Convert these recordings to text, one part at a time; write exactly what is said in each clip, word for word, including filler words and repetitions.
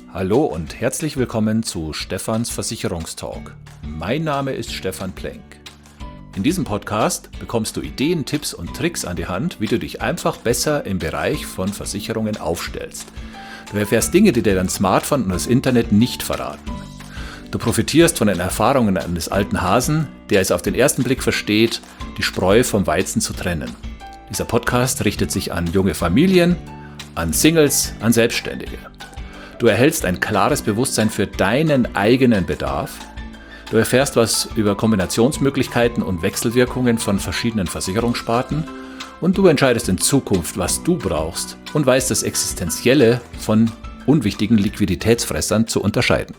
Hallo und herzlich willkommen zu Stefans Versicherungstalk. Mein Name ist Stefan Plenk. In diesem Podcast bekommst du Ideen, Tipps und Tricks an die Hand, wie du dich einfach besser im Bereich von Versicherungen aufstellst. Du erfährst Dinge, die dir dein Smartphone und das Internet nicht verraten. Du profitierst von den Erfahrungen eines alten Hasen, der es auf den ersten Blick versteht, die Spreu vom Weizen zu trennen. Dieser Podcast richtet sich an junge Familien, an Singles, an Selbstständige. Du erhältst ein klares Bewusstsein für deinen eigenen Bedarf. Du erfährst was über Kombinationsmöglichkeiten und Wechselwirkungen von verschiedenen Versicherungssparten. Und du entscheidest in Zukunft, was du brauchst und weißt das Existenzielle von unwichtigen Liquiditätsfressern zu unterscheiden.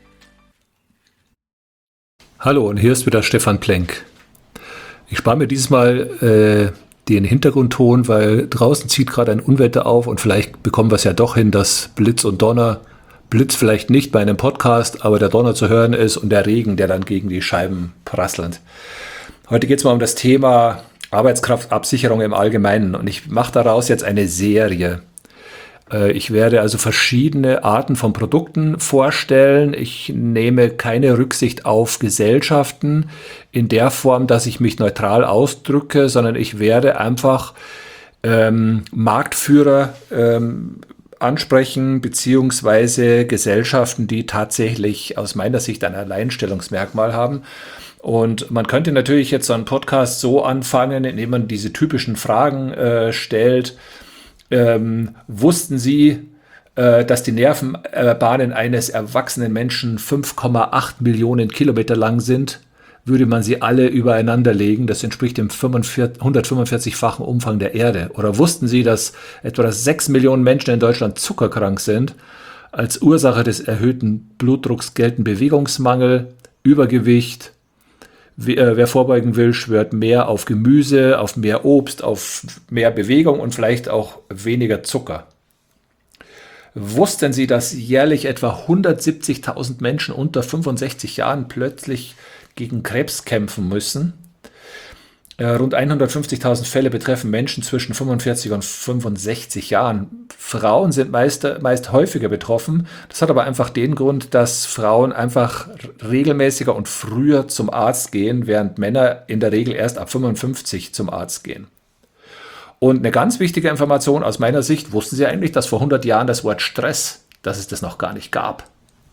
Hallo, und hier ist wieder Stefan Plenk. Ich spare mir dieses Mal äh, den Hintergrundton, weil draußen zieht gerade ein Unwetter auf und vielleicht bekommen wir es ja doch hin, dass Blitz und Donner, Blitz vielleicht nicht bei einem Podcast, aber der Donner zu hören ist und der Regen, der dann gegen die Scheiben prasselt. Heute geht es mal um das Thema Arbeitskraftabsicherung im Allgemeinen und ich mache daraus jetzt eine Serie. Ich werde also verschiedene Arten von Produkten vorstellen. Ich nehme keine Rücksicht auf Gesellschaften in der Form, dass ich mich neutral ausdrücke, sondern ich werde einfach ähm, Marktführer ähm, ansprechen, beziehungsweise Gesellschaften, die tatsächlich aus meiner Sicht ein Alleinstellungsmerkmal haben. Und man könnte natürlich jetzt so einen Podcast so anfangen, indem man diese typischen Fragen äh, stellt. Ähm, wussten Sie, äh, dass die Nervenbahnen eines erwachsenen Menschen fünf Komma acht Millionen Kilometer lang sind? Würde man sie alle übereinander legen, das entspricht dem hundertfünfundvierzig-fachen Umfang der Erde. Oder wussten Sie, dass etwa sechs Millionen Menschen in Deutschland zuckerkrank sind? Als Ursache des erhöhten Blutdrucks gelten Bewegungsmangel, Übergewicht. Wer vorbeugen will, schwört mehr auf Gemüse, auf mehr Obst, auf mehr Bewegung und vielleicht auch weniger Zucker. Wussten Sie, dass jährlich etwa hundertsiebzigtausend Menschen unter fünfundsechzig Jahren plötzlich gegen Krebs kämpfen müssen? Rund hundertfünfzigtausend Fälle betreffen Menschen zwischen fünfundvierzig und fünfundsechzig Jahren. Frauen sind meist, meist häufiger betroffen. Das hat aber einfach den Grund, dass Frauen einfach regelmäßiger und früher zum Arzt gehen, während Männer in der Regel erst ab fünfundfünfzig zum Arzt gehen. Und eine ganz wichtige Information aus meiner Sicht: Wussten Sie eigentlich, dass vor hundert Jahren das Wort Stress, dass es das noch gar nicht gab?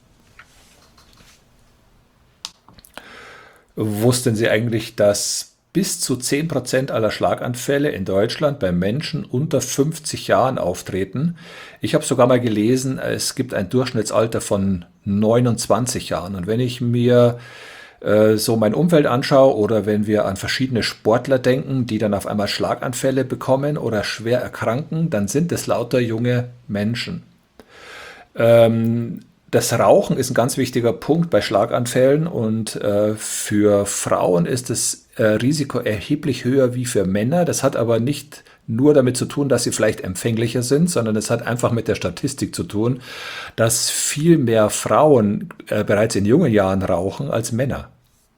Wussten Sie eigentlich, dass bis zu zehn Prozent aller Schlaganfälle in Deutschland bei Menschen unter fünfzig Jahren auftreten? Ich habe sogar mal gelesen, es gibt ein Durchschnittsalter von neunundzwanzig Jahren. Und wenn ich mir äh, so mein Umfeld anschaue oder wenn wir an verschiedene Sportler denken, die dann auf einmal Schlaganfälle bekommen oder schwer erkranken, dann sind es lauter junge Menschen. Ähm, Das Rauchen ist ein ganz wichtiger Punkt bei Schlaganfällen und äh, für Frauen ist das äh, Risiko erheblich höher wie für Männer. Das hat aber nicht nur damit zu tun, dass sie vielleicht empfänglicher sind, sondern es hat einfach mit der Statistik zu tun, dass viel mehr Frauen äh, bereits in jungen Jahren rauchen als Männer.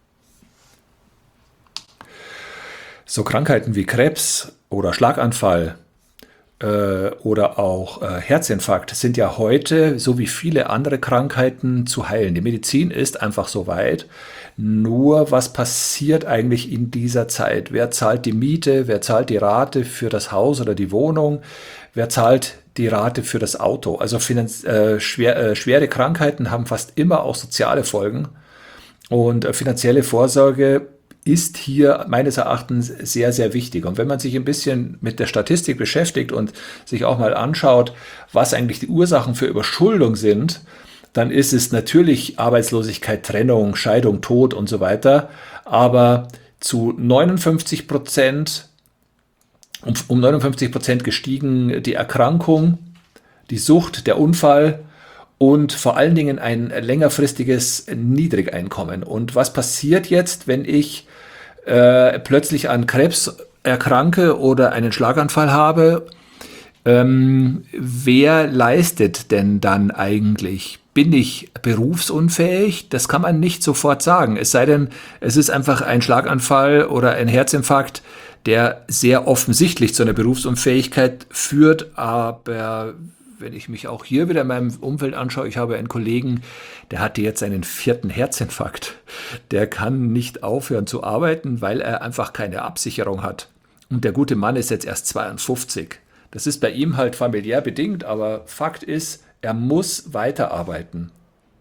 So Krankheiten wie Krebs oder Schlaganfall oder auch äh, Herzinfarkt sind ja heute, so wie viele andere Krankheiten, zu heilen. Die Medizin ist einfach so weit. Nur was passiert eigentlich in dieser Zeit? Wer zahlt die Miete? Wer zahlt die Rate für das Haus oder die Wohnung? Wer zahlt die Rate für das Auto? Also finanz- äh, schwer, äh, schwere Krankheiten haben fast immer auch soziale Folgen. Und äh, finanzielle Vorsorge ist hier meines Erachtens sehr, sehr wichtig. Und wenn man sich ein bisschen mit der Statistik beschäftigt und sich auch mal anschaut, was eigentlich die Ursachen für Überschuldung sind, dann ist es natürlich Arbeitslosigkeit, Trennung, Scheidung, Tod und so weiter. Aber zu neunundfünfzig Prozent, um, um neunundfünfzig Prozent gestiegen die Erkrankung, die Sucht, der Unfall und vor allen Dingen ein längerfristiges Niedrigeinkommen. Und was passiert jetzt, wenn ich äh, plötzlich an Krebs erkranke oder einen Schlaganfall habe? Ähm, wer leistet denn dann eigentlich? Bin ich berufsunfähig? Das kann man nicht sofort sagen. Es sei denn, es ist einfach ein Schlaganfall oder ein Herzinfarkt, der sehr offensichtlich zu einer Berufsunfähigkeit führt, aber wenn ich mich auch hier wieder in meinem Umfeld anschaue, ich habe einen Kollegen, der hatte jetzt seinen vierten Herzinfarkt. Der kann nicht aufhören zu arbeiten, weil er einfach keine Absicherung hat. Und der gute Mann ist jetzt erst zweiundfünfzig. Das ist bei ihm halt familiär bedingt, aber Fakt ist, er muss weiterarbeiten.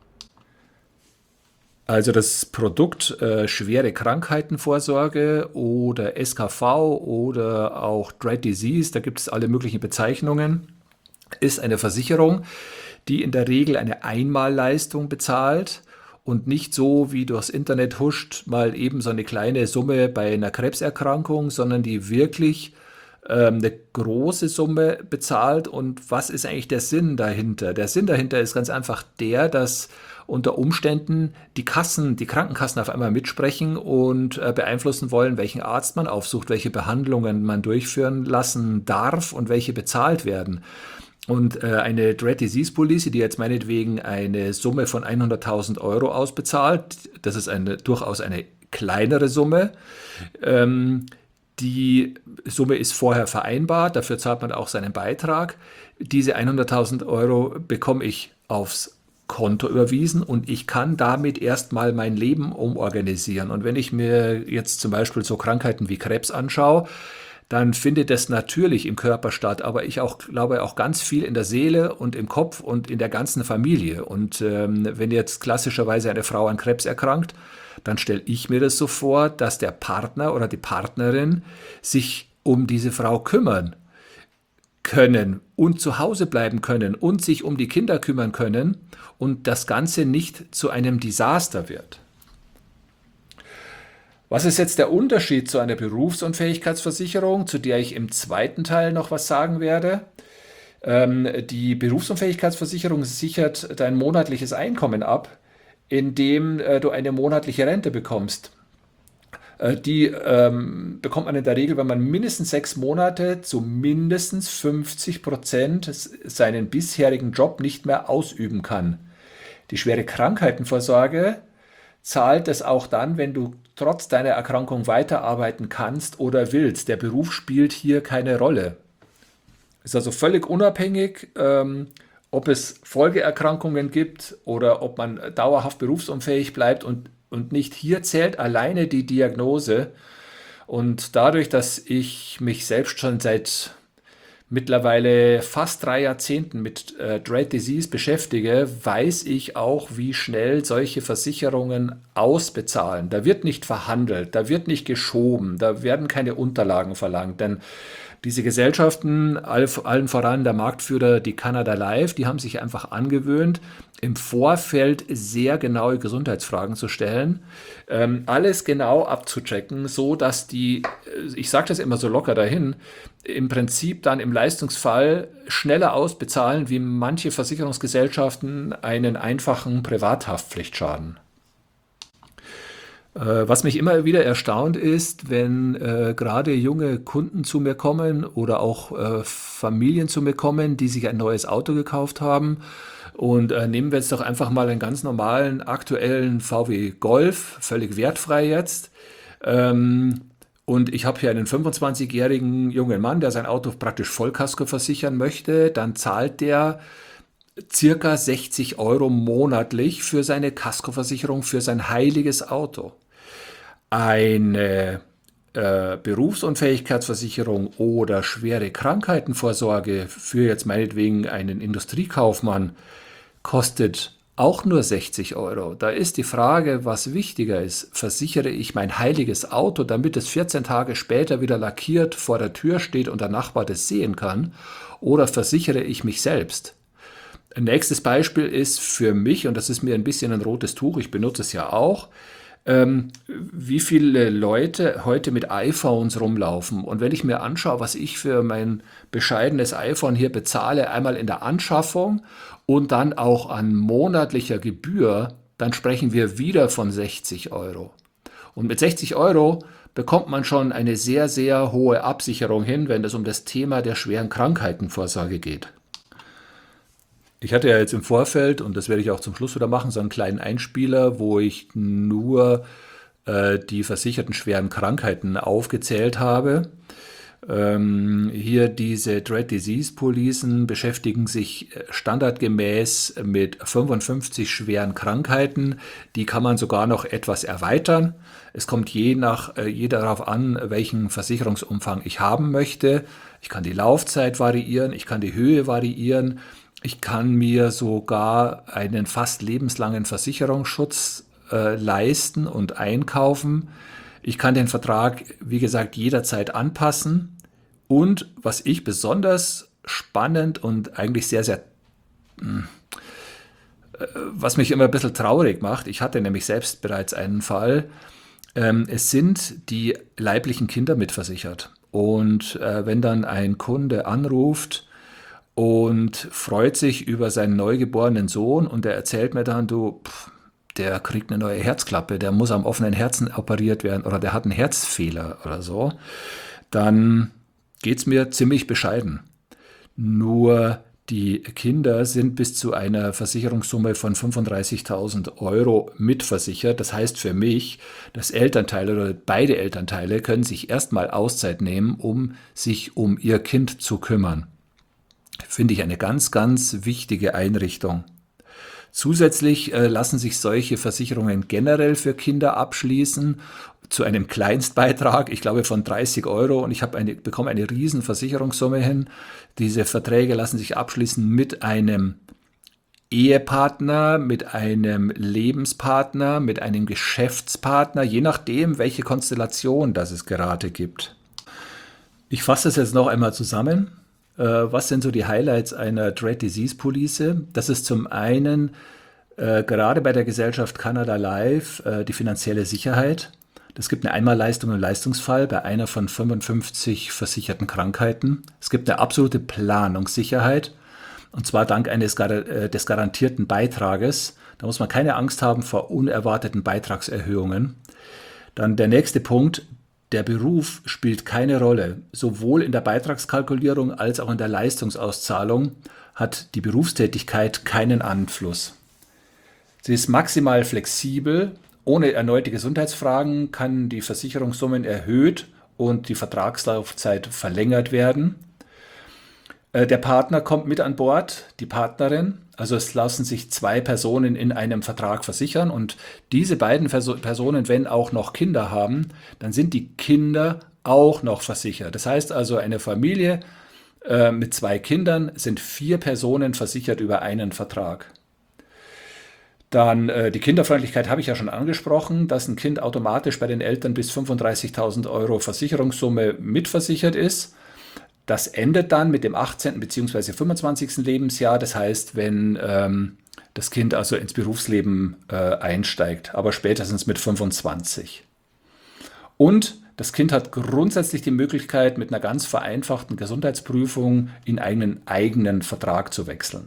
Also das Produkt äh, schwere Krankheitenvorsorge oder S K V oder auch Dread Disease, da gibt es alle möglichen Bezeichnungen, ist eine Versicherung, die in der Regel eine Einmalleistung bezahlt und nicht so, wie durchs Internet huscht, mal eben so eine kleine Summe bei einer Krebserkrankung, sondern die wirklich ähm, eine große Summe bezahlt. Und was ist eigentlich der Sinn dahinter? Der Sinn dahinter ist ganz einfach der, dass unter Umständen die Kassen, die Krankenkassen auf einmal mitsprechen und äh, beeinflussen wollen, welchen Arzt man aufsucht, welche Behandlungen man durchführen lassen darf und welche bezahlt werden. Und äh, eine Dread Disease Police, die jetzt meinetwegen eine Summe von hunderttausend Euro ausbezahlt, das ist eine, durchaus eine kleinere Summe. Ähm, die Summe ist vorher vereinbart, dafür zahlt man auch seinen Beitrag. Diese hunderttausend Euro bekomme ich aufs Konto überwiesen und ich kann damit erstmal mein Leben umorganisieren. Und wenn ich mir jetzt zum Beispiel so Krankheiten wie Krebs anschaue, dann findet das natürlich im Körper statt, aber ich auch glaube auch ganz viel in der Seele und im Kopf und in der ganzen Familie. Und ähm, wenn jetzt klassischerweise eine Frau an Krebs erkrankt, dann stelle ich mir das so vor, dass der Partner oder die Partnerin sich um diese Frau kümmern können und zu Hause bleiben können und sich um die Kinder kümmern können und das Ganze nicht zu einem Desaster wird. Was ist jetzt der Unterschied zu einer Berufsunfähigkeitsversicherung, zu der ich im zweiten Teil noch was sagen werde? Ähm, die Berufsunfähigkeitsversicherung sichert dein monatliches Einkommen ab, indem äh, du eine monatliche Rente bekommst. Die ähm, bekommt man in der Regel, wenn man mindestens sechs Monate zu mindestens fünfzig Prozent seinen bisherigen Job nicht mehr ausüben kann. Die schwere Krankheitenvorsorge zahlt es auch dann, wenn du trotz deiner Erkrankung weiterarbeiten kannst oder willst. Der Beruf spielt hier keine Rolle. Ist also völlig unabhängig, ähm, ob es Folgeerkrankungen gibt oder ob man dauerhaft berufsunfähig bleibt und Und nicht hier zählt alleine die Diagnose. Und dadurch, dass ich mich selbst schon seit mittlerweile fast drei Jahrzehnten mit äh, Dread Disease beschäftige, weiß ich auch, wie schnell solche Versicherungen ausbezahlen. Da wird nicht verhandelt, da wird nicht geschoben, da werden keine Unterlagen verlangt, denn diese Gesellschaften, allen voran der Marktführer, die Canada Life, die haben sich einfach angewöhnt, im Vorfeld sehr genaue Gesundheitsfragen zu stellen, ähm, alles genau abzuchecken, so dass die, ich sage das immer so locker dahin, im Prinzip dann im Leistungsfall schneller ausbezahlen, wie manche Versicherungsgesellschaften einen einfachen Privathaftpflichtschaden. Was mich immer wieder erstaunt ist, wenn äh, gerade junge Kunden zu mir kommen oder auch äh, Familien zu mir kommen, die sich ein neues Auto gekauft haben. Und äh, nehmen wir jetzt doch einfach mal einen ganz normalen aktuellen V W Golf, völlig wertfrei jetzt. Ähm, und ich habe hier einen fünfundzwanzigjährigen jungen Mann, der sein Auto praktisch Vollkasko versichern möchte. Dann zahlt der circa sechzig Euro monatlich für seine Kaskoversicherung für sein heiliges Auto. Eine äh, Berufsunfähigkeitsversicherung oder schwere Krankheitenvorsorge für jetzt meinetwegen einen Industriekaufmann kostet auch nur sechzig Euro. Da ist die Frage, was wichtiger ist. Versichere ich mein heiliges Auto, damit es vierzehn Tage später wieder lackiert vor der Tür steht und der Nachbar das sehen kann? Oder versichere ich mich selbst? Ein nächstes Beispiel ist für mich, und das ist mir ein bisschen ein rotes Tuch, ich benutze es ja auch, ähm, wie viele Leute heute mit iPhones rumlaufen. Und wenn ich mir anschaue, was ich für mein bescheidenes iPhone hier bezahle, einmal in der Anschaffung und dann auch an monatlicher Gebühr, dann sprechen wir wieder von sechzig Euro. Und mit sechzig Euro bekommt man schon eine sehr, sehr hohe Absicherung hin, wenn es um das Thema der schweren Krankheitenvorsorge geht. Ich hatte ja jetzt im Vorfeld, und das werde ich auch zum Schluss wieder machen, so einen kleinen Einspieler, wo ich nur äh, die versicherten schweren Krankheiten aufgezählt habe. Ähm, hier diese Dread Disease Policen beschäftigen sich standardgemäß mit fünfundfünfzig schweren Krankheiten. Die kann man sogar noch etwas erweitern. Es kommt je nach äh, je darauf an, welchen Versicherungsumfang ich haben möchte. Ich kann die Laufzeit variieren, ich kann die Höhe variieren. Ich kann mir sogar einen fast lebenslangen Versicherungsschutz äh, leisten und einkaufen. Ich kann den Vertrag, wie gesagt, jederzeit anpassen. Und was ich besonders spannend und eigentlich sehr, sehr, äh, was mich immer ein bisschen traurig macht, ich hatte nämlich selbst bereits einen Fall, ähm, es sind die leiblichen Kinder mitversichert. Und äh, wenn dann ein Kunde anruft und freut sich über seinen neugeborenen Sohn und der erzählt mir dann, du, pff, der kriegt eine neue Herzklappe, der muss am offenen Herzen operiert werden oder der hat einen Herzfehler oder so, dann geht es mir ziemlich bescheiden. Nur die Kinder sind bis zu einer Versicherungssumme von fünfunddreißigtausend Euro mitversichert. Das heißt für mich, das Elternteil oder beide Elternteile können sich erstmal Auszeit nehmen, um sich um ihr Kind zu kümmern. Finde ich eine ganz, ganz wichtige Einrichtung. Zusätzlich äh, lassen sich solche Versicherungen generell für Kinder abschließen zu einem Kleinstbeitrag, ich glaube von dreißig Euro, und ich habe eine, bekomme eine riesen Versicherungssumme hin. Diese Verträge lassen sich abschließen mit einem Ehepartner, mit einem Lebenspartner, mit einem Geschäftspartner, je nachdem, welche Konstellation das es gerade gibt. Ich fasse das jetzt noch einmal zusammen. Was sind so die Highlights einer Dread Disease Police? Das ist zum einen äh, gerade bei der Gesellschaft Canada Life äh, die finanzielle Sicherheit. Es gibt eine Einmalleistung im Leistungsfall bei einer von fünfundfünfzig versicherten Krankheiten. Es gibt eine absolute Planungssicherheit, und zwar dank eines äh, des garantierten Beitrages. Da muss man keine Angst haben vor unerwarteten Beitragserhöhungen. Dann der nächste Punkt. Der Beruf spielt keine Rolle. Sowohl in der Beitragskalkulierung als auch in der Leistungsauszahlung hat die Berufstätigkeit keinen Einfluss. Sie ist maximal flexibel. Ohne erneute Gesundheitsfragen kann die Versicherungssummen erhöht und die Vertragslaufzeit verlängert werden. Der Partner kommt mit an Bord, die Partnerin. Also es lassen sich zwei Personen in einem Vertrag versichern, und diese beiden Personen, wenn auch noch Kinder haben, dann sind die Kinder auch noch versichert. Das heißt also, eine Familie äh, mit zwei Kindern sind vier Personen versichert über einen Vertrag. Dann äh, die Kinderfreundlichkeit habe ich ja schon angesprochen, dass ein Kind automatisch bei den Eltern bis fünfunddreißigtausend Euro Versicherungssumme mitversichert ist. Das endet dann mit dem achtzehnten bzw. fünfundzwanzigsten Lebensjahr. Das heißt, wenn ähm, das Kind also ins Berufsleben äh, einsteigt, aber spätestens mit fünfundzwanzig. Und das Kind hat grundsätzlich die Möglichkeit, mit einer ganz vereinfachten Gesundheitsprüfung in einen eigenen Vertrag zu wechseln.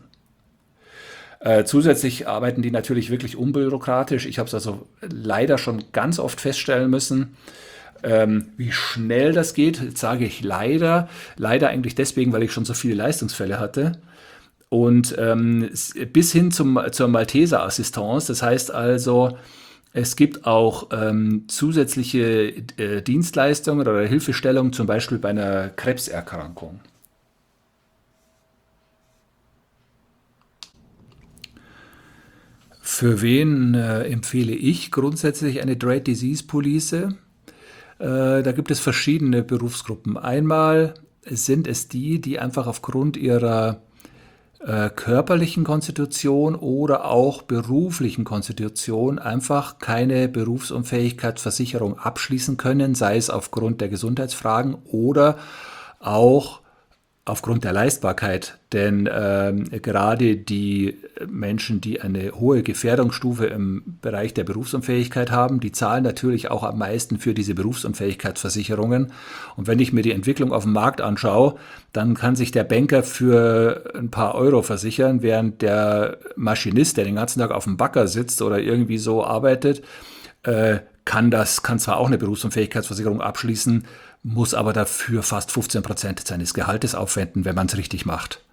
Äh, zusätzlich arbeiten die natürlich wirklich unbürokratisch. Ich habe es also leider schon ganz oft feststellen müssen, Ähm, wie schnell das geht. Jetzt sage ich leider, leider eigentlich deswegen, weil ich schon so viele Leistungsfälle hatte. Und ähm, bis hin zum, zur Malteser Assistance, das heißt also, es gibt auch ähm, zusätzliche äh, Dienstleistungen oder Hilfestellungen, zum Beispiel bei einer Krebserkrankung. Für wen äh, empfehle ich grundsätzlich eine Dread Disease Police? Da gibt es verschiedene Berufsgruppen. Einmal sind es die, die einfach aufgrund ihrer äh, körperlichen Konstitution oder auch beruflichen Konstitution einfach keine Berufsunfähigkeitsversicherung abschließen können, sei es aufgrund der Gesundheitsfragen oder auch aufgrund der Leistbarkeit. Denn ähm, gerade die Menschen, die eine hohe Gefährdungsstufe im Bereich der Berufsunfähigkeit haben, die zahlen natürlich auch am meisten für diese Berufsunfähigkeitsversicherungen. Und wenn ich mir die Entwicklung auf dem Markt anschaue, dann kann sich der Banker für ein paar Euro versichern, während der Maschinist, der den ganzen Tag auf dem Bagger sitzt oder irgendwie so arbeitet, äh, kann das, kann zwar auch eine Berufsunfähigkeitsversicherung abschließen, muss aber dafür fast fünfzehn Prozent seines Gehaltes aufwenden, wenn man es richtig macht.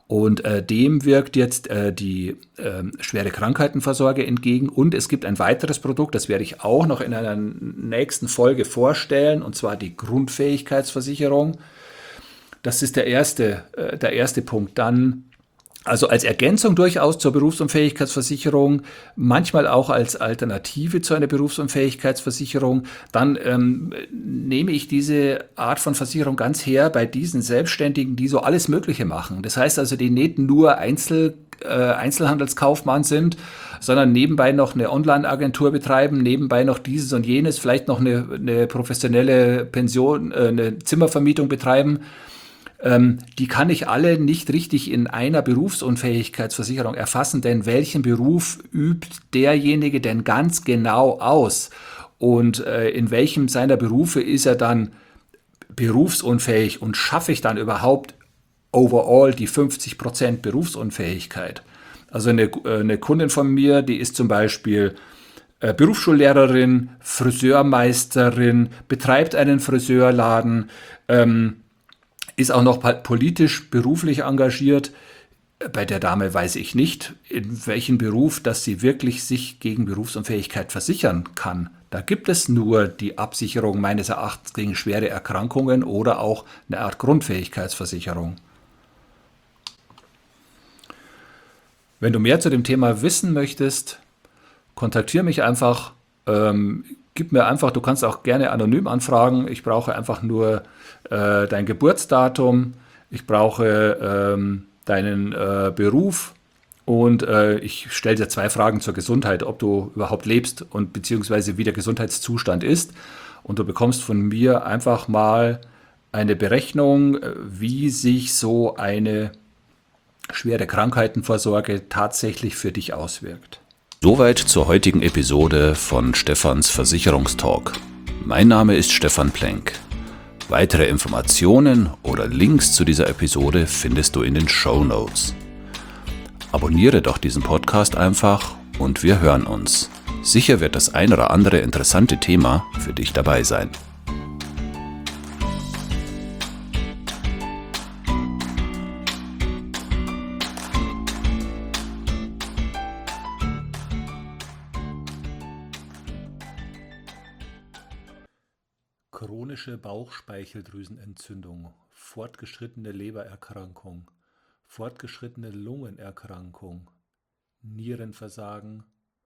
Und äh, dem wirkt jetzt äh, die äh, schwere Krankheitenvorsorge entgegen. Und es gibt ein weiteres Produkt, das werde ich auch noch in einer nächsten Folge vorstellen, und zwar die Grundfähigkeitsversicherung. Das ist der erste, äh, der erste Punkt. Dann also als Ergänzung durchaus zur Berufsunfähigkeitsversicherung, manchmal auch als Alternative zu einer Berufsunfähigkeitsversicherung. Dann ähm, nehme ich diese Art von Versicherung ganz her bei diesen Selbstständigen, die so alles Mögliche machen. Das heißt also, die nicht nur Einzel, äh, Einzelhandelskaufmann sind, sondern nebenbei noch eine Online-Agentur betreiben, nebenbei noch dieses und jenes, vielleicht noch eine, eine professionelle Pension, äh, eine Zimmervermietung betreiben. Ähm, die kann ich alle nicht richtig in einer Berufsunfähigkeitsversicherung erfassen, denn welchen Beruf übt derjenige denn ganz genau aus? Und äh, in welchem seiner Berufe ist er dann berufsunfähig und schaffe ich dann überhaupt overall die fünfzig Prozent Berufsunfähigkeit? Also eine, eine Kundin von mir, die ist zum Beispiel äh, Berufsschullehrerin, Friseurmeisterin, betreibt einen Friseurladen, ähm, ist auch noch politisch, beruflich engagiert. Bei der Dame weiß ich nicht, in welchem Beruf, dass sie wirklich sich gegen Berufsunfähigkeit versichern kann. Da gibt es nur die Absicherung meines Erachtens gegen schwere Erkrankungen oder auch eine Art Grundfähigkeitsversicherung. Wenn du mehr zu dem Thema wissen möchtest, kontaktiere mich einfach. Ähm, gib mir einfach, du kannst auch gerne anonym anfragen. Ich brauche einfach nur äh, dein Geburtsdatum. Ich brauche ähm, deinen äh, Beruf und äh, ich stelle dir zwei Fragen zur Gesundheit, ob du überhaupt lebst und beziehungsweise wie der Gesundheitszustand ist. Und du bekommst von mir einfach mal eine Berechnung, wie sich so eine schwere Krankheitenvorsorge tatsächlich für dich auswirkt. Soweit zur heutigen Episode von Stefans Versicherungstalk. Mein Name ist Stefan Plenk. Weitere Informationen oder Links zu dieser Episode findest du in den Shownotes. Abonniere doch diesen Podcast einfach und wir hören uns. Sicher wird das ein oder andere interessante Thema für dich dabei sein. Chronische Bauchspeicheldrüsenentzündung, fortgeschrittene Lebererkrankung, fortgeschrittene Lungenerkrankung, Nierenversagen,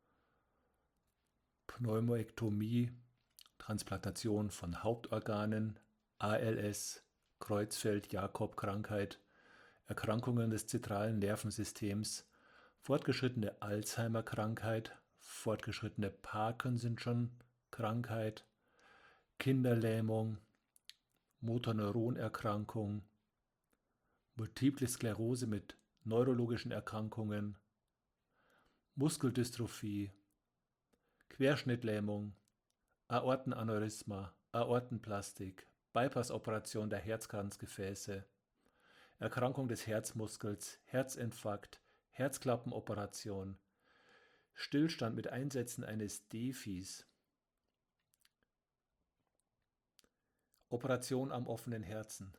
Pneumoektomie, Transplantation von Hauptorganen, A L S, Creutzfeldt-Jakob-Krankheit, Erkrankungen des zentralen Nervensystems, fortgeschrittene Alzheimer-Krankheit, fortgeschrittene Parkinson-Krankheit, Kinderlähmung, Motorneuronerkrankung, Multiple Sklerose mit neurologischen Erkrankungen, Muskeldystrophie, Querschnittlähmung, Aortenaneurysma, Aortenplastik, Bypassoperation der Herzkranzgefäße, Erkrankung des Herzmuskels, Herzinfarkt, Herzklappenoperation, Stillstand mit Einsetzen eines Defis, Operation am offenen Herzen,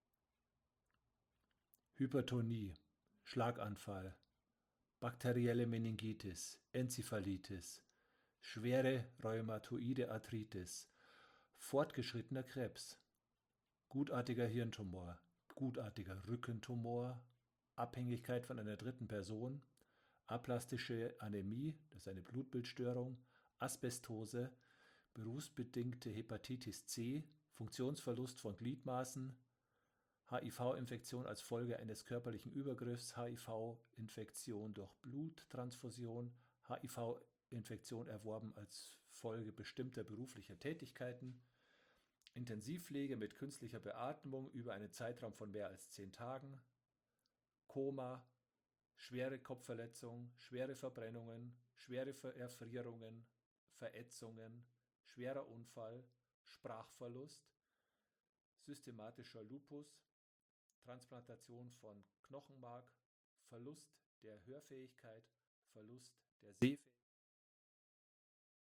Hypertonie, Schlaganfall, bakterielle Meningitis, Enzephalitis, schwere rheumatoide Arthritis, fortgeschrittener Krebs, gutartiger Hirntumor, gutartiger Rückentumor, Abhängigkeit von einer dritten Person, aplastische Anämie, das ist eine Blutbildstörung, Asbestose, berufsbedingte Hepatitis C, Funktionsverlust von Gliedmaßen, H I V-Infektion als Folge eines körperlichen Übergriffs, H I V-Infektion durch Bluttransfusion, H I V-Infektion erworben als Folge bestimmter beruflicher Tätigkeiten, Intensivpflege mit künstlicher Beatmung über einen Zeitraum von mehr als zehn Tagen, Koma, schwere Kopfverletzung, schwere Verbrennungen, schwere Erfrierungen, Verätzungen, schwerer Unfall, Sprachverlust, systematischer Lupus, Transplantation von Knochenmark, Verlust der Hörfähigkeit, Verlust der Sehfähigkeit.